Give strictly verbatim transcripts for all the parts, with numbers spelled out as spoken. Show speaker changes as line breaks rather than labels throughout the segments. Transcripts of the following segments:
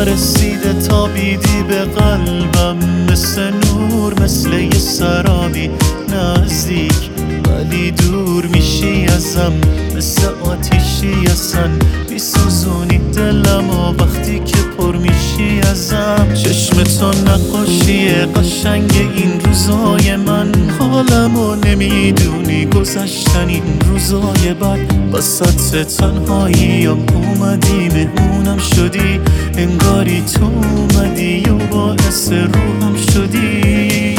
رسیده تابیدی به قلبم، مثل نور مثل یه سرابی نزدیک ولی دور میشی ازم، مثل آتیشی اصلا میسوزونی دلم و وقتی که پر میشی ازم. چشم تو نقاشی قشنگ این روزای من، حالمو نمیدونی گذشتن این روزای بد. وسط تنهاییم اومدی مهمونم شدی، انگاری تو اومدی و باعث روحم شدی.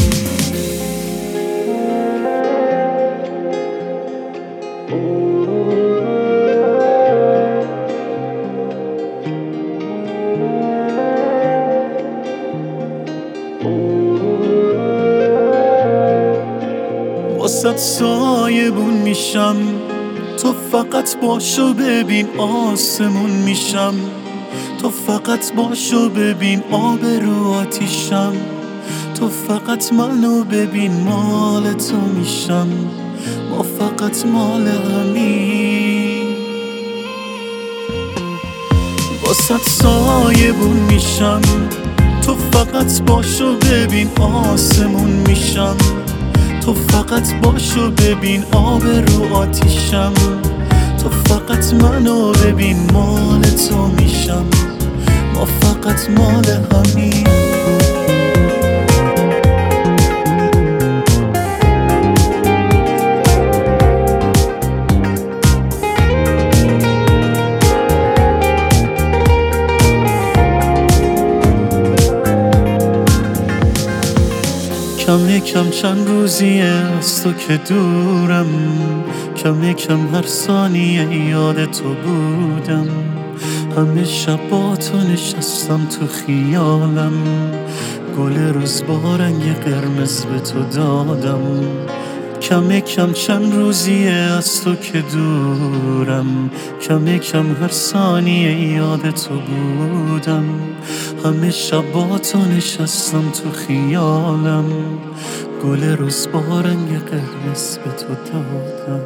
واسه سایبون میشم، تو فقط باشو ببین آسمون میشم. تو فقط باشو ببین آب رو آتیشم. تو فقط منو ببین مال تو میشم، ما فقط مال همین. واسه سایبون میشم، تو فقط باشو ببین آسمون میشم. تو فقط باشو ببین آب رو آتیشم. تو فقط منو ببین مال تو میشم، ما فقط مال همین. کم کم چند روزیه از تو که دورم، کم کم هر ثانیه یاد تو بودم. همه شب با تو نشستم تو خیالم، گل روز با رنگ قرمز به تو دادم. کم کم چند روزیه از تو که دورم، کم کم هر ثانیه یاد تو بودم. همه شب با تو نشستم تو خیالم، گل روز با رنگ قرمز به تو دادم.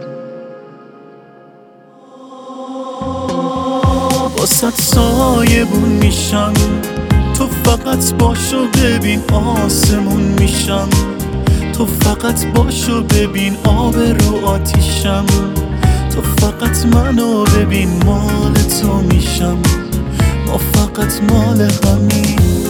واسه سایبون میشم، تو فقط باشو ببین آسمون میشم. تو فقط باشو ببین آب رو آتیشم. تو فقط منو ببین مال تو میشم، ما فقط مال همین.